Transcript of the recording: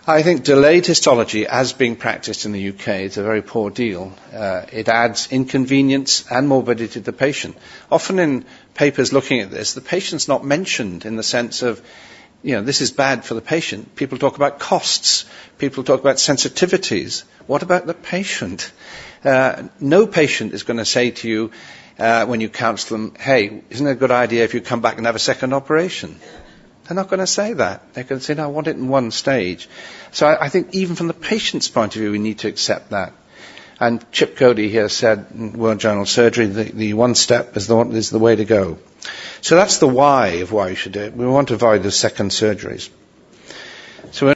I think delayed histology, as being practiced in the UK, is a very poor deal. It adds inconvenience and morbidity to the patient. Often in papers looking at this, the patient's not mentioned in the sense of, this is bad for the patient. People talk about costs. People talk about sensitivities. What about the patient? No patient is going to say to you when you counsel them, hey, isn't it a good idea if you come back and have a second operation? They're not going to say that. They're going to say, no, I want it in one stage. So I think even from the patient's point of view, we need to accept that. And Chip Cody here said in World Journal of Surgery, the one step is the way to go. So that's the why of why we should do it. We want to avoid the second surgeries.